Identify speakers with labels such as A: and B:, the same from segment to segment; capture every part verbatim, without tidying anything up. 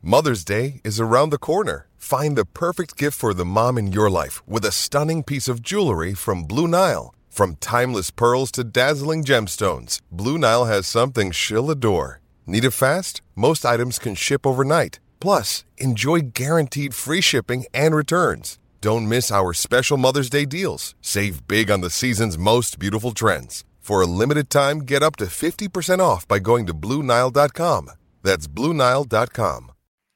A: Mother's Day is around the corner. Find the perfect gift for the mom in your life with a stunning piece of jewelry from Blue Nile. From timeless pearls to dazzling gemstones, Blue Nile has something she'll adore. Need it fast? Most items can ship overnight. Plus, enjoy guaranteed free shipping and returns. Don't miss our special Mother's Day deals. Save big on the season's most beautiful trends. For a limited time, get up to fifty percent off by going to Blue Nile dot com. That's Blue Nile dot com.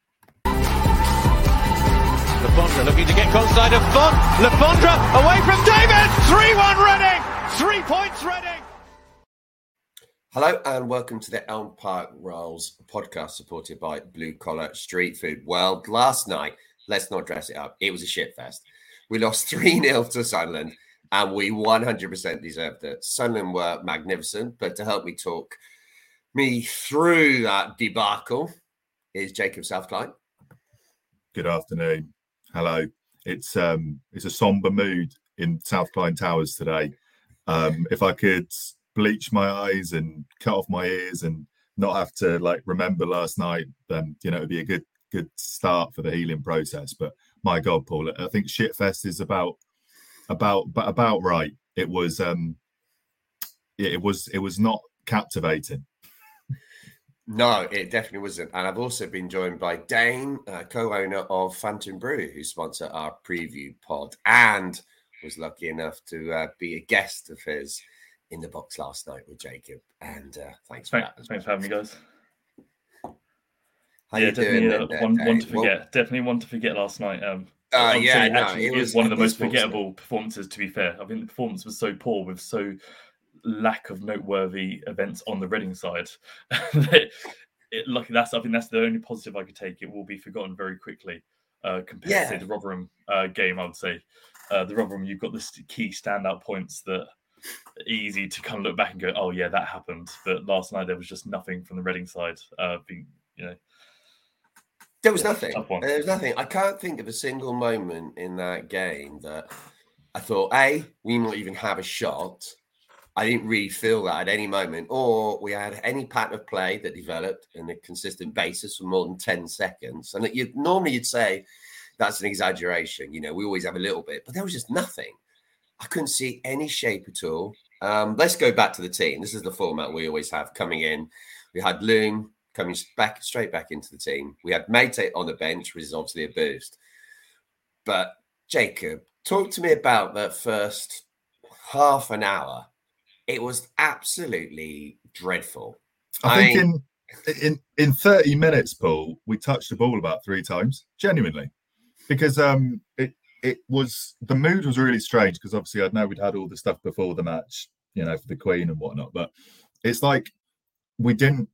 B: Lafondra looking to get close side of Font. Lafondra away from David. three one Reading. Three points Reading.
C: Hello and welcome to the Elm Park Rolls podcast supported by Blue Collar Street Food. Well, last night, let's not dress it up. It was a shit fest. We lost three nil to Sunderland and we one hundred percent deserved it. Sunderland were magnificent, but to help me talk me through that debacle is Jacob Southclyde.
D: Good afternoon. Hello. It's um it's a somber mood in South Clyde Towers today. Um, if I could bleach my eyes and cut off my ears and not have to like remember last night, then you know it'd be a good good start for the healing process. But my God, Paul, I think Shitfest is about about but about right. It was um it was it was not captivating.
C: No, it definitely wasn't. And I've also been joined by Dane, uh, co-owner of Phantom Brew, who sponsor our preview pod and was lucky enough to uh, be a guest of his in the box last night with Jacob. And uh, thanks for
E: thanks,
C: that.
E: Thanks for having me, guys.
C: How
E: yeah,
C: you
E: definitely
C: doing?
E: Uh,
C: then,
E: one,
C: uh,
E: one to forget.
C: well,
E: definitely one to forget last night. Um,
C: uh, yeah,
E: say,
C: no,
E: actually,
C: it
E: it
C: was
E: one of the most
C: forgettable
E: forgettable performances, to be fair. I think the performance was so poor with so lack of noteworthy events on the Reading side. it, it, lucky that's I think that's the only positive I could take. It will be forgotten very quickly uh, compared
C: Yeah.
E: to say, the Rotherham uh, game. I would say uh, the Rotherham, you've got the st- key standout points that are easy to kind of look back and go, oh yeah, that happened. But last night there was just nothing from the Reading side. Uh, being you know.
C: There was
E: Yeah,
C: nothing.
E: tough one.
C: There was nothing. I can't think of a single moment in that game that I thought, A, we might even have a shot. I didn't really feel that at any moment. Or we had any pattern of play that developed on a consistent basis for more than ten seconds. And you normally you'd say that's an exaggeration. You know, we always have a little bit. But there was just nothing. I couldn't see any shape at all. Um, let's go back to the team. This is the format we always have coming in. We had Loom coming back straight back into the team. We had Mate on the bench, which is obviously a boost. But Jacob, talk to me about that first half an hour. It was absolutely dreadful.
D: I,
C: I
D: think
C: mean,
D: in in in thirty minutes, Paul, we touched the ball about three times, genuinely, because um it it was the mood was really strange because obviously I know we'd had all the stuff before the match, you know, for the Queen and whatnot, but it's like we didn't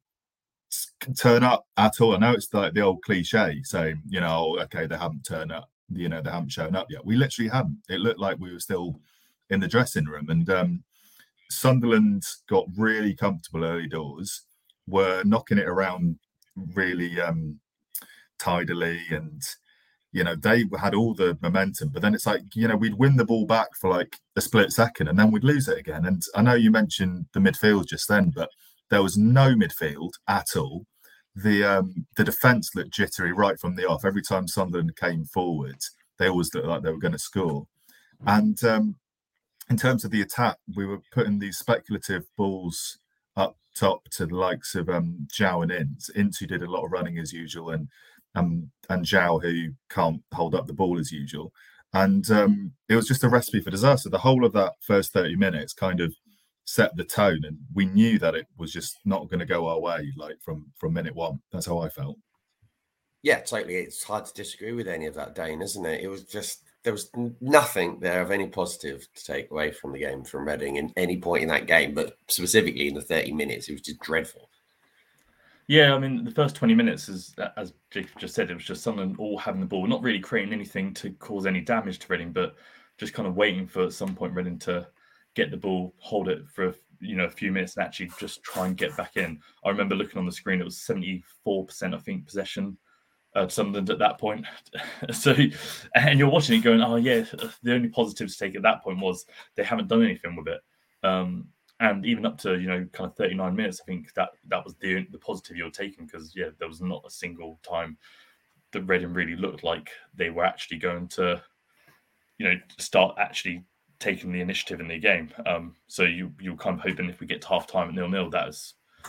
D: turn up at all. I know it's like the old cliche saying, you know, oh, okay, they haven't turned up, you know, they haven't shown up yet. We literally hadn't. It looked like we were still in the dressing room, and um Sunderland got really comfortable early doors, were knocking it around really um, tidily, and you know they had all the momentum. But then it's like you know we'd win the ball back for like a split second, and then we'd lose it again. And I know you mentioned the midfield just then, but there was no midfield at all. The um, the defence looked jittery right from the off. Every time Sunderland came forward, they always looked like they were going to score. And um, in terms of the attack, we were putting these speculative balls up top to the likes of um, Zhao and Ince. Ince, who did a lot of running as usual, and um, and Zhao, who can't hold up the ball as usual. And um, it was just a recipe for disaster. The whole of that first thirty minutes kind of set the tone, and we knew that it was just not going to go our way, like from, from minute one. That's how I felt.
C: yeah, totally. It's hard to disagree with any of that, Dane, isn't it? It was just, there was nothing there of any positive to take away from the game from Reading in any point in that game, but specifically in the thirty minutes, it was just dreadful.
E: Yeah, I mean, the first twenty minutes, is, as Jacob just said, it was just Sunderland all having the ball, not really creating anything to cause any damage to Reading, but just kind of waiting for at some point Reading to get the ball, hold it for you know a few minutes, and actually just try and get back in. I remember looking on the screen; it was seventy-four percent, I think, possession uh, Sunderland at that point. So, and you're watching it going, "Oh yeah." The only positive to take at that point was they haven't done anything with it. Um, And even up to, you know, kind of thirty-nine minutes, I think that that was the the positive you're taking, because, yeah, there was not a single time that Reading really looked like they were actually going to, you know, start actually taking the initiative in the game. Um, so you, you're kind of hoping if we get to half-time at nil-nil, that is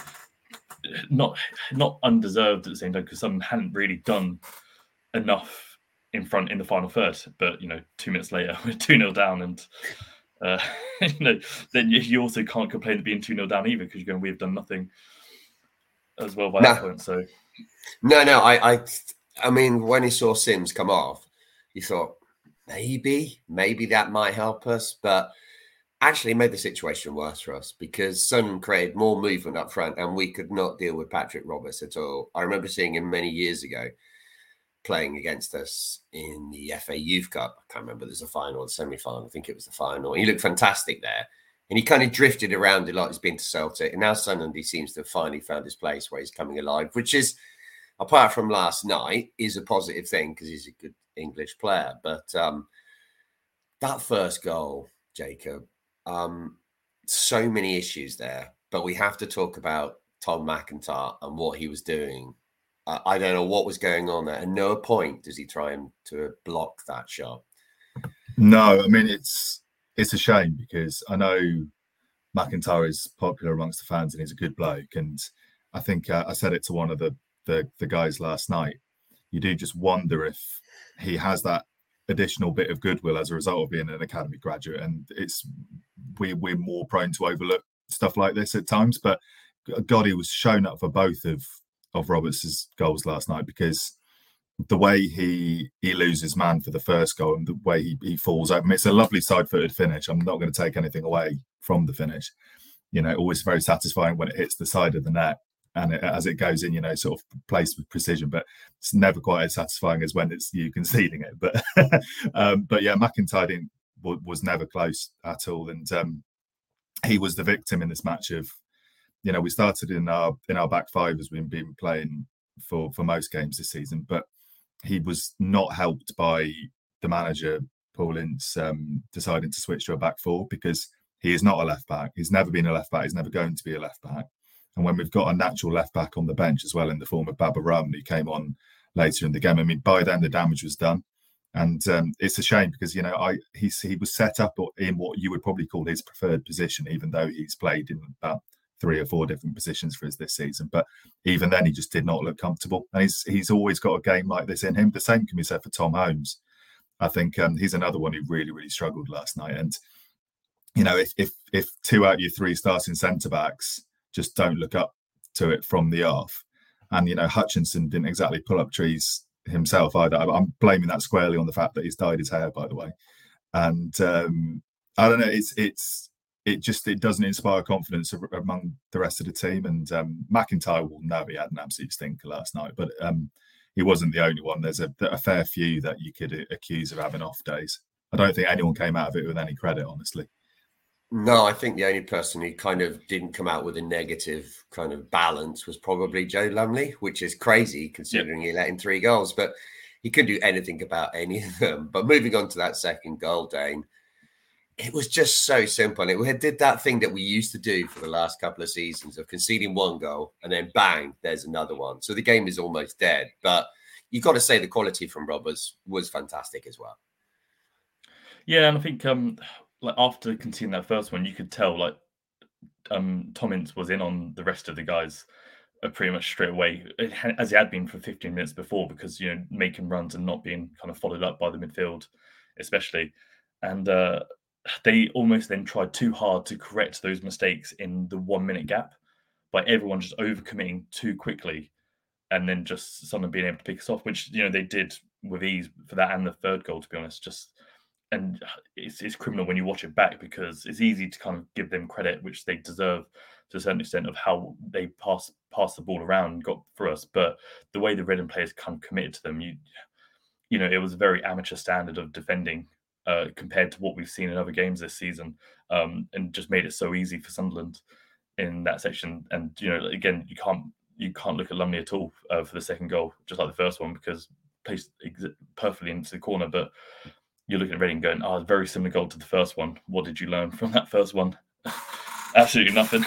E: not, not undeserved at the same time, because some hadn't really done enough in front in the final third. But, you know, two minutes later, we're two nil down, and uh, you know, then you also can't complain of being two nil down either, because you're going, we've done nothing as well by
C: no.
E: that point. So,
C: no, no, I, I, I mean, when he saw Sims come off, you thought maybe, maybe that might help us, but actually made the situation worse for us, because Sun created more movement up front, and we could not deal with Patrick Roberts at all. I remember seeing him many years ago playing against us in the F A Youth Cup. I can't remember, there's a final or semi-final. I think it was the final. He looked fantastic there. And he kind of drifted around a lot. He's been to Celtic. And now Sunderland, he seems to have finally found his place where he's coming alive, which is, apart from last night, is a positive thing, because he's a good English player. But um, that first goal, Jacob, um, so many issues there. But we have to talk about Tom McIntyre and what he was doing. Uh, I don't know what was going on there. At no point does he try and to block that shot.
D: No, I mean, it's it's a shame, because I know McIntyre is popular amongst the fans and he's a good bloke. And I think uh, I said it to one of the, the the guys last night. You do just wonder if he has that additional bit of goodwill as a result of being an academy graduate. And it's we, we're more prone to overlook stuff like this at times. But God, he was shown up for both of of Roberts' goals last night, because the way he he loses man for the first goal and the way he, he falls open, it's a lovely side-footed finish. I'm not going to take anything away from the finish. You know, always very satisfying when it hits the side of the net, and it, as it goes in, you know, sort of placed with precision, but it's never quite as satisfying as when it's you conceding it. But um, but yeah, McIntyre didn't, was never close at all, and um, he was the victim in this match of, you know, we started in our in our back five as we've been playing for, for most games this season, but he was not helped by the manager, Paul Ince, um, deciding to switch to a back four, because he is not a left back. He's never been a left back. He's never going to be a left back. And when we've got a natural left back on the bench as well, in the form of Baba Rum, who came on later in the game, I mean, by then the damage was done. And um, it's a shame, because, you know, I he, he was set up in what you would probably call his preferred position, even though he's played in about three or four different positions for us this season. But even then, he just did not look comfortable. And he's he's always got a game like this in him. The same can be said for Tom Holmes. I think um, he's another one who really, really struggled last night. And, you know, if if if two out of your three starting centre-backs just don't look up to it from the off, and, you know, Hutchinson didn't exactly pull up trees himself either. I'm blaming that squarely on the fact that he's dyed his hair, by the way. And um, I don't know, it's it's it just it doesn't inspire confidence among the rest of the team. And um, McIntyre will know he had an absolute stinker last night, but um, he wasn't the only one. There's a, a fair few that you could accuse of having off days. I don't think anyone came out of it with any credit, honestly.
C: No, I think the only person who kind of didn't come out with a negative kind of balance was probably Joe Lumley, which is crazy considering yep. he let in three goals, but he couldn't do anything about any of them. But moving on to that second goal, Dane, it was just so simple. And it did that thing that we used to do for the last couple of seasons of conceding one goal and then bang, there's another one. So the game is almost dead. But you've got to say the quality from Roberts was fantastic as well.
E: Yeah, and I think um, like after conceding that first one, you could tell like um, Tom Ince was in on the rest of the guys uh, pretty much straight away, as he had been for fifteen minutes before, because, you know, making runs and not being kind of followed up by the midfield, especially. And uh, they almost then tried too hard to correct those mistakes in the one minute gap by everyone just overcommitting too quickly, and then just someone being able to pick us off, which, you know, they did with ease for that and the third goal, to be honest. Just and it's it's criminal when you watch it back, because it's easy to kind of give them credit, which they deserve to a certain extent, of how they pass pass the ball around and got through us. But the way the Reading players kind of committed to them, you you know, it was a very amateur standard of defending uh, compared to what we've seen in other games this season, um, and just made it so easy for Sunderland in that section. And, you know, again, you can't you can't look at Lumley at all uh, for the second goal, just like the first one, because placed ex- perfectly into the corner. But you're looking at Reading going, oh, very similar goal to the first one. What did you learn from that first one? Absolutely nothing.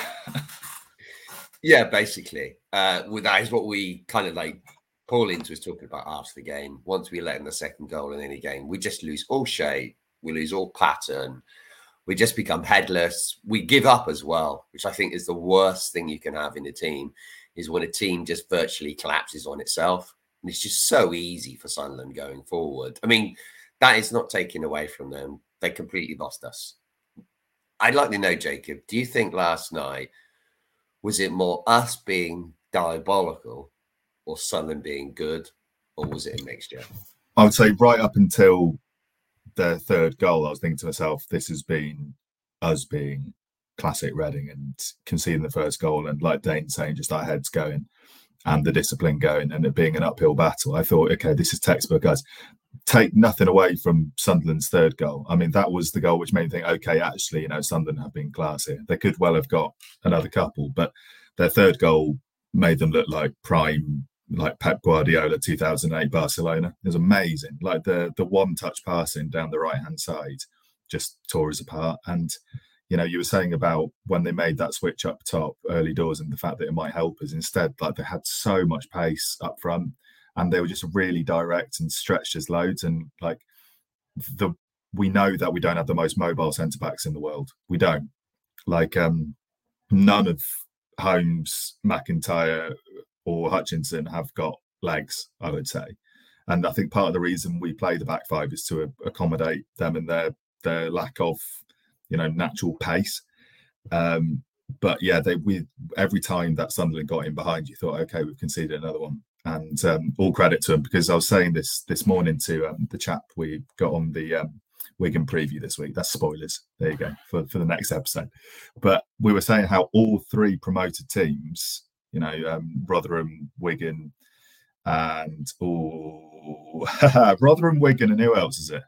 C: Yeah, basically. Uh, well, that is what we kind of like. Paul Ince was talking about after the game. Once we let in the second goal in any game, we just lose all shape. We lose all pattern. We just become headless. We give up as well, which I think is the worst thing you can have in a team, is when a team just virtually collapses on itself. And it's just so easy for Sunderland going forward. I mean, that is not taken away from them. They completely lost us. I'd like to know, Jacob, do you think last night, was it more us being diabolical or Sunderland being good, or was it a mixture?
D: I would say right up until their third goal, I was thinking to myself, this has been us being classic Reading and conceding the first goal. And like Dane's saying, just our heads going and the discipline going and it being an uphill battle. I thought, okay, this is textbook us. Take nothing away from Sunderland's third goal. I mean, that was the goal which made me think, okay, actually, you know, Sunderland have been class here. They could well have got another couple, but their third goal made them look like prime, like Pep Guardiola two thousand eight Barcelona. It was amazing. Like the the one touch passing down the right hand side just tore us apart. And you know, you were saying about when they made that switch up top early doors and the fact that it might help us. Instead, like they had so much pace up front and they were just really direct and stretched as loads. And like the we know that we don't have the most mobile centre backs in the world. We don't. Like um none of Holmes, McIntyre or Hutchinson have got legs, I would say. And I think part of the reason we play the back five is to accommodate them and their their lack of, you know, natural pace. Um, but yeah, they we every time that Sunderland got in behind, you thought, okay, we've conceded another one. And um, all credit to them, because I was saying this this morning to um, the chap we got on the um, Wigan preview this week. That's spoilers. There you go for, for the next episode. But we were saying how all three promoted teams, you know, um, Rotherham, Wigan, and oh, Rotherham, Wigan, and who else is it?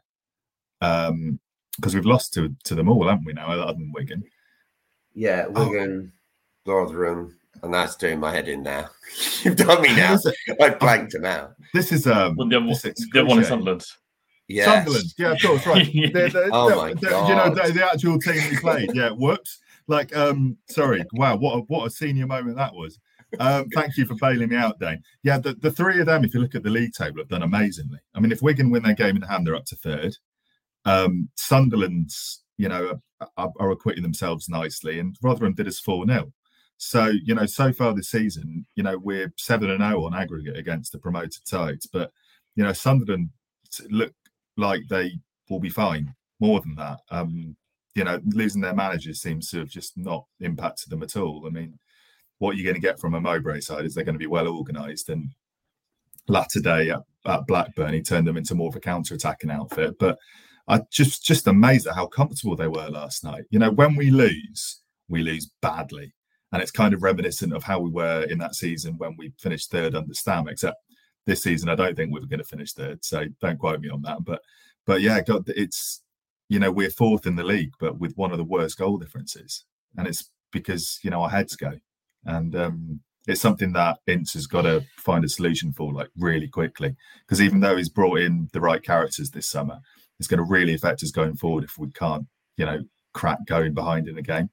D: Um, because we've lost to to them all, haven't we? Now, other than Wigan.
C: Yeah, Wigan, oh. Rotherham, and that's doing my head in now. You've done me now. I blanked them out.
D: This is um.
E: Well, the other one is Sunderland.
C: Yes.
D: Sunderland, yeah, of course, right. they're, they're,
C: oh
D: they're,
C: my
D: they're,
C: God.
D: You know, the, the actual team we played. Yeah, whoops. Like, um, sorry. Wow, what a, what a senior moment that was. Um, thank you for bailing me out, Dane. Yeah, the, the three of them, if you look at the league table, have done amazingly. I mean, if Wigan win their game in hand, they're up to third. Um, Sunderland's, you know, are, are acquitting themselves nicely, and Rotherham did us four nil. So, you know, so far this season, you know, we're seven and oh on aggregate against the promoted sides. But, you know, Sunderland look like they will be fine. More than that, um, you know, losing their manager seems to have just not impacted them at all. I mean, what you're going to get from a Mowbray side is they're going to be well organised. And latter day at, at Blackburn, he turned them into more of a counter-attacking outfit. But I just just amazed at how comfortable they were last night. You know, when we lose, we lose badly. And it's kind of reminiscent of how we were in that season when we finished third under Stam, except this season, I don't think we were going to finish third. So don't quote me on that. But, but yeah, God, it's, you know, we're fourth in the league, but with one of the worst goal differences. And it's because, you know, our heads go. And um, it's something that Ince has got to find a solution for, like, really quickly. Because even though he's brought in the right characters this summer, it's going to really affect us going forward if we can't, you know, crack going behind in a game.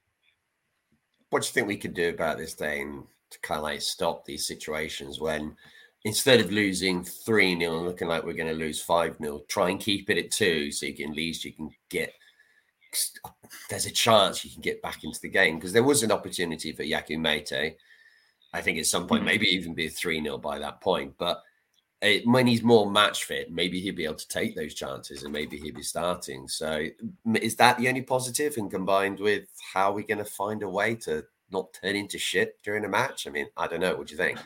C: What do you think we could do about this, Dane, to kind of like stop these situations when instead of losing three nil and looking like we're going to lose five nil, try and keep it at two so you can at least you can get there's a chance you can get back into the game, because there was an opportunity for Yaku Mete. I think at some point, maybe even be a three nil by that point. But it, when he's more match fit, maybe he'll be able to take those chances and maybe he'll be starting. So is that the only positive? And combined with how we're going to find a way to not turn into shit during a match? I mean, I don't know. What do you think?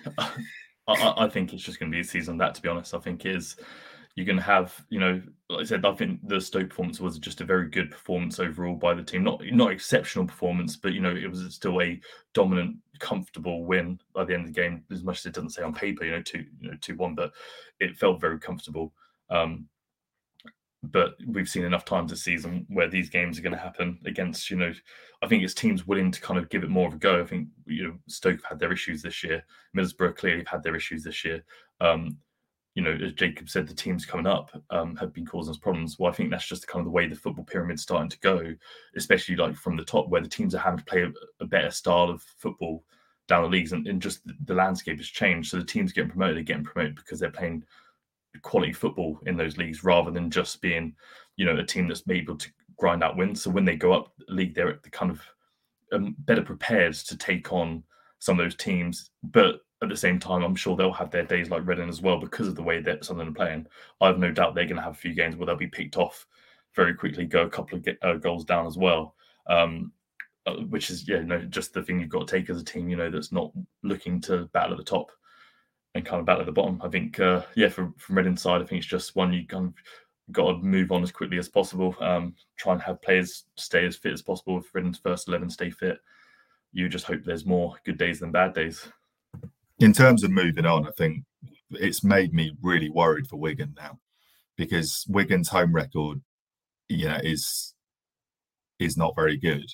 E: I, I think it's just going to be a season of that, to be honest. I think is you're going to have, you know, like I said, I think the Stoke performance was just a very good performance overall by the team. Not not exceptional performance, but, you know, it was still a dominant, comfortable win by the end of the game, as much as it doesn't say on paper, you know, two, you know, two one, but it felt very comfortable. Um, but we've seen enough times this season where these games are going to happen against, you know, I think it's teams willing to kind of give it more of a go. I think, you know, Stoke have had their issues this year. Middlesbrough clearly have had their issues this year. Um, you know, as Jacob said, the teams coming up um, have been causing us problems. Well, I think that's just kind of the way the football pyramid's starting to go, especially like from the top, where the teams are having to play a, a better style of football down the leagues, and, and just the, the landscape has changed. So the teams getting promoted, they're getting promoted because they're playing quality football in those leagues, rather than just being, you know, a team that's able to grind out wins. So when they go up the league, they're kind of um, better prepared to take on some of those teams. But at the same time, I'm sure they'll have their days like Reading as well, because of the way that Sunderland are playing. I have no doubt they're going to have a few games where they'll be picked off very quickly, go a couple of get, uh, goals down as well, um, uh, which is, yeah, no, just the thing you've got to take as a team, you know, that's not looking to battle at the top and kind of battle at the bottom. I think, uh, yeah, from, from Reading side, I think it's just one you kind of got to move on as quickly as possible, um, try and have players stay as fit as possible. If Reading's first eleven stay fit, you just hope there's more good days than bad days.
D: In terms of moving on, I think it's made me really worried for Wigan now, because Wigan's home record, you know, is is not very good.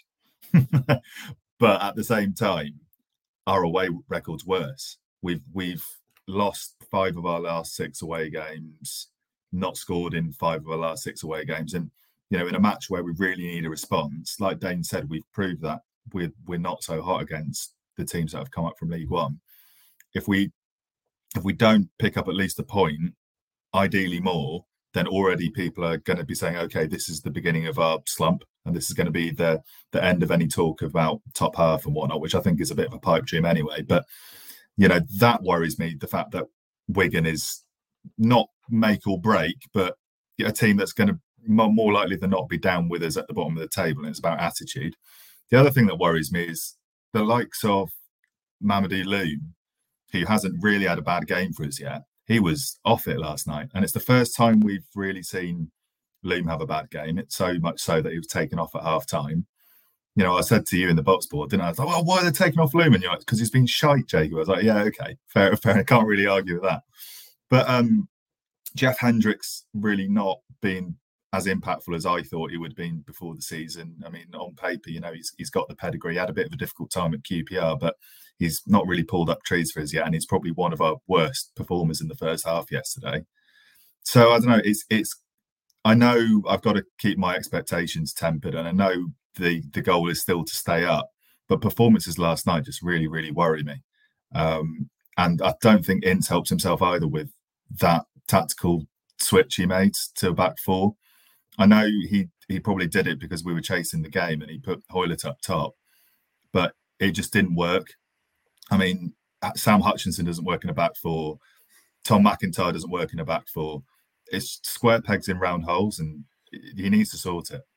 D: But at the same time, our away record's worse. We've we've lost five of our last six away games, not scored in five of our last six away games, and you know, in a match where we really need a response, like Dane said, we've proved that we're we're not so hot against the teams that have come up from League One. If we if we don't pick up at least a point, ideally more, then already people are going to be saying, okay, this is the beginning of our slump, and this is going to be the the end of any talk about top half and whatnot, which I think is a bit of a pipe dream anyway. But, you know, that worries me, the fact that Wigan is not make or break, but a team that's going to more likely than not be down with us at the bottom of the table, and it's about attitude. The other thing that worries me is the likes of Mamadou Loum, who hasn't really had a bad game for us yet. He was off it last night, and it's the first time we've really seen Loum have a bad game. It's so much so that he was taken off at half time. You know, I said to you in the box board, didn't I? I was like, well, why are they taking off Loum? And you're like, because he's been shite, Jacob. I was like, yeah, okay, fair, fair. I can't really argue with that. But um, Jeff Hendricks really not being as impactful as I thought he would be before the season. I mean, on paper, you know, he's he's got the pedigree. He had a bit of a difficult time at Q P R, but he's not really pulled up trees for us yet, and he's probably one of our worst performers in the first half yesterday. So I don't know. It's it's. I know I've got to keep my expectations tempered, and I know the the goal is still to stay up. But performances last night just really, really worry me. Um, and I don't think Ince helps himself either with that tactical switch he made to back four. I know he he probably did it because we were chasing the game and he put Hoylett up top, but it just didn't work. I mean, Sam Hutchinson doesn't work in a back four. Tom McIntyre doesn't work in a back four. It's square pegs in round holes, and he needs to sort it.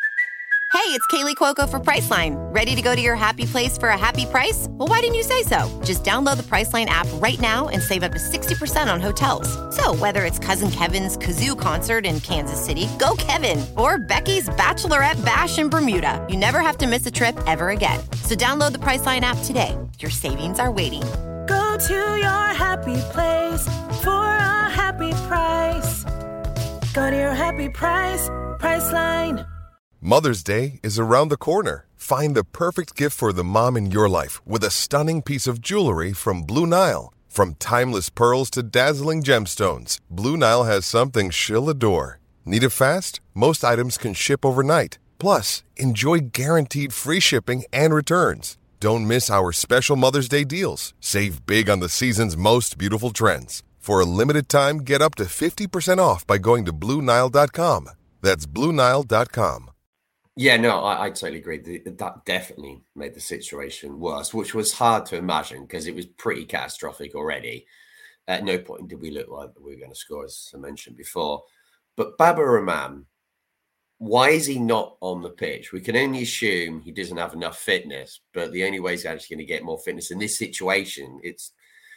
F: Hey, it's Kaylee Cuoco for Priceline. Ready to go to your happy place for a happy price? Well, why didn't you say so? Just download the Priceline app right now and save up to sixty percent on hotels. So whether it's Cousin Kevin's Kazoo Concert in Kansas City, go Kevin, or Becky's Bachelorette Bash in Bermuda, you never have to miss a trip ever again. So download the Priceline app today. Your savings are waiting.
G: Go to your happy place for a happy price. Go to your happy price, Priceline.
A: Mother's Day is around the corner. Find the perfect gift for the mom in your life with a stunning piece of jewelry from Blue Nile. From timeless pearls to dazzling gemstones, Blue Nile has something she'll adore. Need it fast? Most items can ship overnight. Plus, enjoy guaranteed free shipping and returns. Don't miss our special Mother's Day deals. Save big on the season's most beautiful trends. For a limited time, get up to fifty percent off by going to Blue Nile dot com. That's Blue Nile dot com.
C: Yeah, no, I, I totally agree. That definitely made the situation worse, which was hard to imagine because it was pretty catastrophic already. At no point did we look like we were going to score, as I mentioned before. But Baba Rahman, why is he not on the pitch? We can only assume he doesn't have enough fitness, but the only way he's actually going to get more fitness in this situation, it's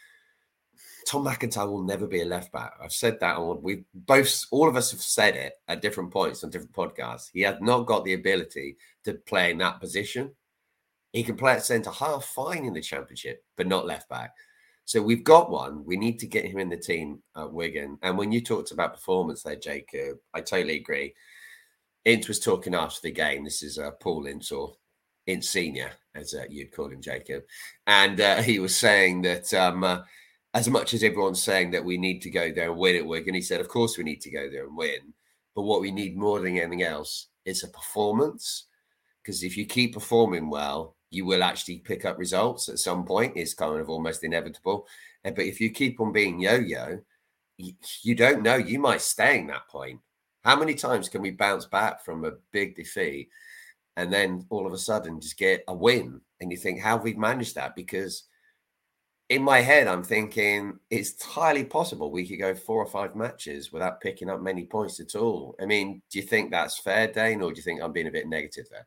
C: Tom McIntyre will never be a left back. I've said that. We both, all of us have said it at different points on different podcasts. He has not got the ability to play in that position. He can play at centre half fine in the Championship, but not left back. So we've got one. We need to get him in the team at Wigan. And when you talked about performance there, Jacob, I totally agree. Ince was talking after the game. This is uh, Paul Ince, or Ince Senior, as uh, you'd call him, Jacob. And uh, he was saying that um, uh, as much as everyone's saying that we need to go there and win at Wigan, he said, of course we need to go there and win. But what we need more than anything else is a performance. Because if you keep performing well, you will actually pick up results at some point. It's kind of almost inevitable. But if you keep on being yo-yo, you, you don't know. You might stay in that point. How many times can we bounce back from a big defeat and then all of a sudden just get a win? And you think, how have we managed that? Because in my head, I'm thinking it's entirely possible we could go four or five matches without picking up many points at all. I mean, do you think that's fair, Dane, or do you think I'm being a bit negative there?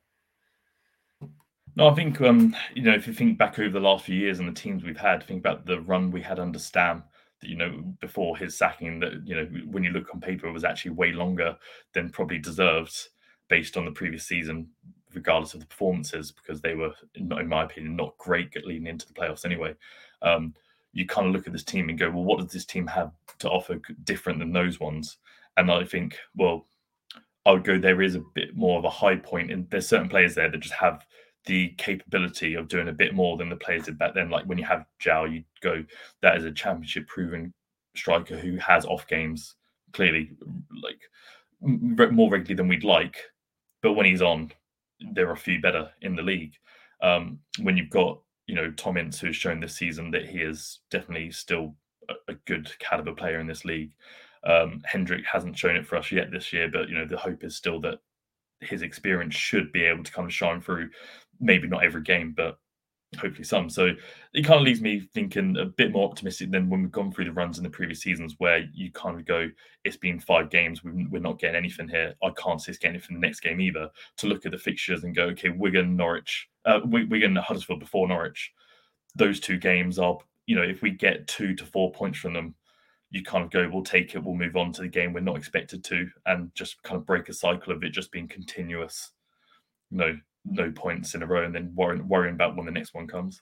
E: No, I think, um, you know, if you think back over the last few years and the teams we've had, think about the run we had under Stam, that, you know, before his sacking, that, you know, when you look on paper, it was actually way longer than probably deserved based on the previous season, regardless of the performances, because they were, in my opinion, not great leading into the playoffs anyway. Um, you kind of look at this team and go, well, what does this team have to offer different than those ones? And I think, well, I would go, there is a bit more of a high point, and there's certain players there that just have the capability of doing a bit more than the players did back then. Like when you have Zhao, you go, that is a championship proven striker who has off games, clearly, like more regularly than we'd like. But when he's on, there are a few better in the league. Um, when you've got, you know, Tom Ince, who's shown this season that he is definitely still a, a good caliber player in this league. Um, Hendrick hasn't shown it for us yet this year, but, you know, the hope is still that his experience should be able to kind of shine through, maybe not every game, but hopefully some. So it kind of leaves me thinking a bit more optimistic than when we've gone through the runs in the previous seasons, where you kind of go, it's been five games, we're not getting anything here. I can't see us getting anything in the next game either. To look at the fixtures and go, okay, Wigan, Norwich, uh, Wigan, Huddersfield before Norwich, those two games are, you know, if we get two to four points from them, you kind of go, we'll take it, we'll move on to the game we're not expected to, and just kind of break a cycle of it just being continuous, you know, no points in a row, and then worrying, worrying about when the next one comes.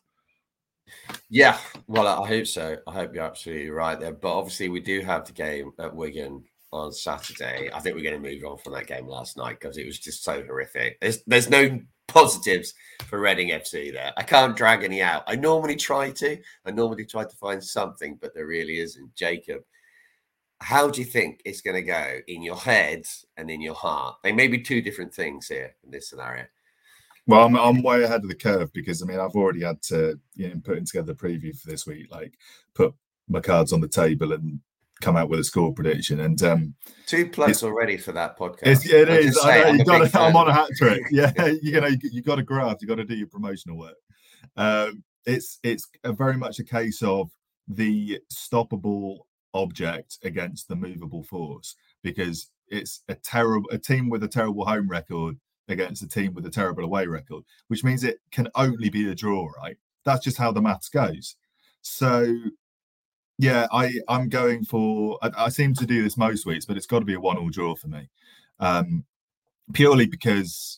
C: Yeah, well, I hope so. I hope you're absolutely right there. But obviously, we do have the game at Wigan on Saturday. I think we're going to move on from that game last night because it was just so horrific. There's there's no positives for Reading F C there. I can't drag any out. I normally try to. I normally try to find something, but there really isn't. Jacob, how do you think it's going to go in your head and in your heart? They may be two different things here in this scenario.
D: Well, I'm, I'm way ahead of the curve because, I mean, I've already had to, you know, putting together the preview for this week, like put my cards on the table and come out with a score prediction. And um,
C: two plugs already for that podcast.
D: It's, it I'm is. I know, you gotta, I'm on a hat trick. Yeah, you know, you, you got to graft. You got to do your promotional work. Um, it's it's a very much a case of the stoppable object against the movable force, because it's a terrible a team with a terrible home record against a team with a terrible away record, which means it can only be a draw, right? That's just how the maths goes. So, yeah, I, I'm going for, I, I seem to do this most weeks, but it's got to be a one-all draw for me. Um, purely because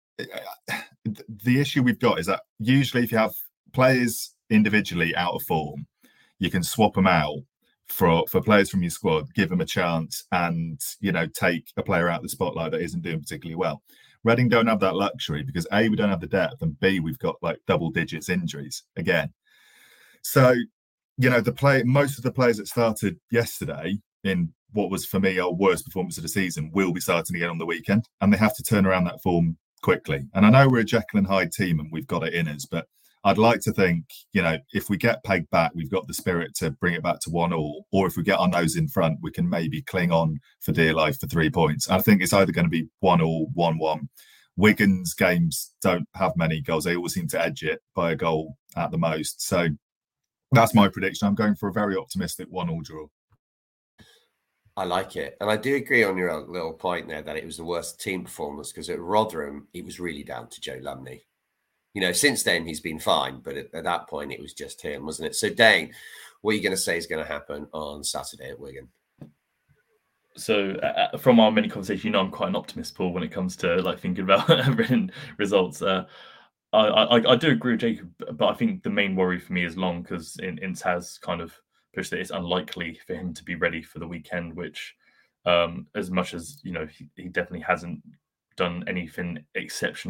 D: the issue we've got is that usually if you have players individually out of form, you can swap them out for, for players from your squad, give them a chance and, you know, take a player out of the spotlight that isn't doing particularly well. Reading don't have that luxury because A, we don't have the depth, and B, we've got like double digits injuries again. So, you know, the play most of the players that started yesterday in what was for me our worst performance of the season will be starting again on the weekend, and they have to turn around that form quickly. And I know we're a Jekyll and Hyde team and we've got it in us, but I'd like to think, you know, if we get pegged back, we've got the spirit to bring it back to one all, or if we get our nose in front, we can maybe cling on for dear life for three points. I think it's either going to be one all, one one. Wigan's games don't have many goals. They always seem to edge it by a goal at the most. So that's my prediction. I'm going for a very optimistic one all draw.
C: I like it. And I do agree on your little point there that it was the worst team performance, because at Rotherham, it was really down to Joe Lumley. You know, since then, he's been fine. But at, at that point, it was just him, wasn't it? So, Dane, what are you going to say is going to happen on Saturday at Wigan?
E: So, uh, from our mini conversation, you know, I'm quite an optimist, Paul, when it comes to like thinking about written results. Uh, I, I, I do agree with Jacob, but I think the main worry for me is Long, because Ince has kind of pushed that it's unlikely for him to be ready for the weekend, which, um, as much as, you know, he, he definitely hasn't done anything exceptional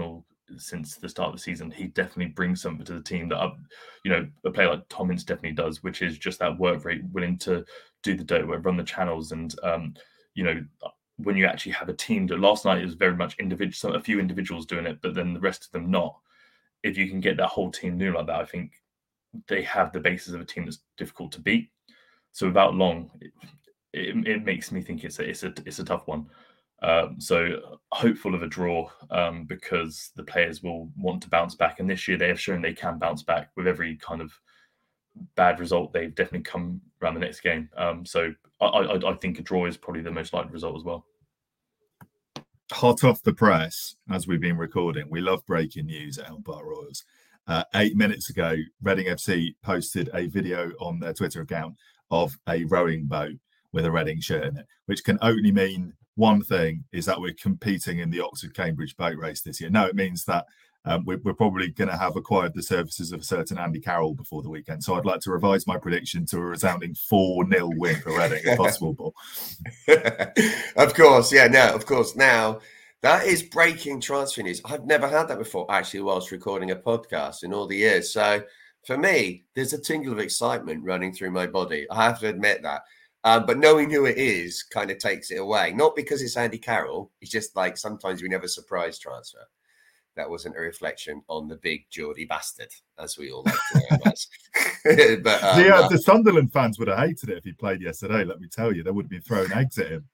E: since the start of the season. He definitely brings something to the team that, uh, you know, a player like Tom Ince definitely does, which is just that work rate, willing to do the dirt work, run the channels. And, um, you know, when you actually have a team that last night is very much individual, a few individuals doing it, but then the rest of them not. If you can get that whole team doing like that, I think they have the basis of a team that's difficult to beat. So without Long, it, it, it makes me think it's a, it's a, it's a tough one. Um, so hopeful of a draw um, because the players will want to bounce back. And this year they have shown they can bounce back with every kind of bad result. They've definitely come around the next game. Um, so I, I, I think a draw is probably the most likely result as well.
D: Hot off the press, as we've been recording, we love breaking news at Elm Park Royals. Uh, eight minutes ago, Reading F C posted a video on their Twitter account of a rowing boat with a Reading shirt in it, which can only mean one thing, is that we're competing in the Oxford-Cambridge boat race this year. No, it means that um, we're, we're probably going to have acquired the services of a certain Andy Carroll before the weekend. So I'd like to revise my prediction to a resounding four nil win for Reading, if possible, Paul.
C: Of course, yeah, no, of course. Now, that is breaking transfer news. I've never had that before, actually, whilst recording a podcast in all the years. So for me, there's a tingle of excitement running through my body. I have to admit that. Um, but knowing who it is kind of takes it away. Not because it's Andy Carroll. It's just like sometimes we never surprise transfer. That wasn't a reflection on the big Geordie bastard, as we all like to know him. But, um,
D: the, uh,
C: uh,
D: the Sunderland fans would have hated it if he played yesterday, let me tell you. They would have been throwing eggs at him.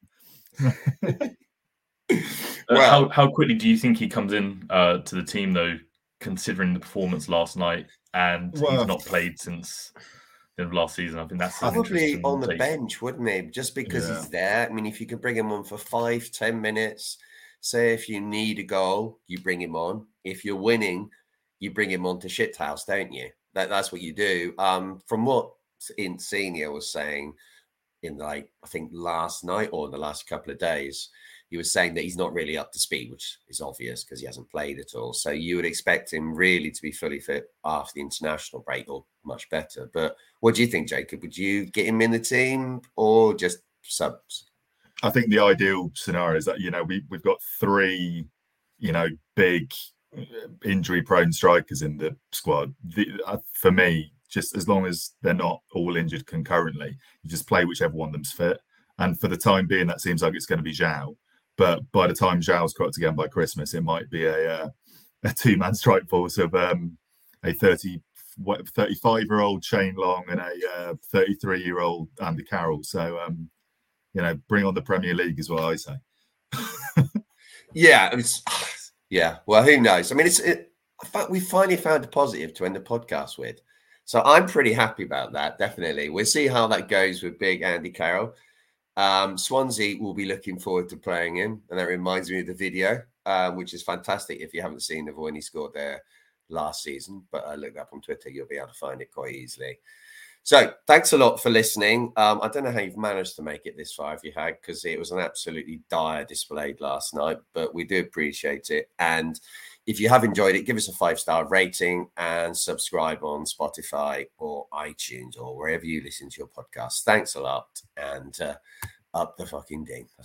E: uh,
C: well,
E: how, how quickly do you think he comes in uh, to the team, though, considering the performance last night and
D: well,
E: he's not played since the end of last season? I think that's
C: probably on the
E: take.
C: bench, wouldn't he? Just because
D: yeah.
C: he's there. I mean, if you could bring him on for five, ten minutes, say if you need a goal, you bring him on. If you're winning, you bring him on to shithouse, don't you? That, that's what you do. Um, from what Insigne was saying in, like, I think last night or in the last couple of days, he was saying that he's not really up to speed, which is obvious because he hasn't played at all. So you would expect him really to be fully fit after the international break, or much better. But what do you think, Jacob? Would you get him in the team or just subs?
D: I think the ideal scenario is that, you know, we, we've got three, you know, big injury-prone strikers in the squad. The, uh, for me, just as long as they're not all injured concurrently, you just play whichever one of them's fit. And for the time being, that seems like it's going to be Zhao. But by the time Zhao's cropped again by Christmas, it might be a uh, a two-man strike force of um, a thirty, what, thirty-five-year-old Shane Long and a uh, thirty-three-year-old Andy Carroll. So, um, you know, bring on the Premier League is what I say.
C: yeah, it's, yeah. Well, who knows? I mean, it's it, I thought we finally found a positive to end the podcast with. So I'm pretty happy about that, definitely. We'll see how that goes with big Andy Carroll. Um, Swansea will be looking forward to playing him, and that reminds me of the video, um, which is fantastic if you haven't seen it when he scored there last season. But uh, look up on Twitter, you'll be able to find it quite easily. So thanks a lot for listening. Um, I don't know how you've managed to make it this far, if you had, because it was an absolutely dire display last night, but we do appreciate it. And if you have enjoyed it, give us a five-star rating and subscribe on Spotify or iTunes or wherever you listen to your podcast. Thanks a lot, and uh, up the fucking ding.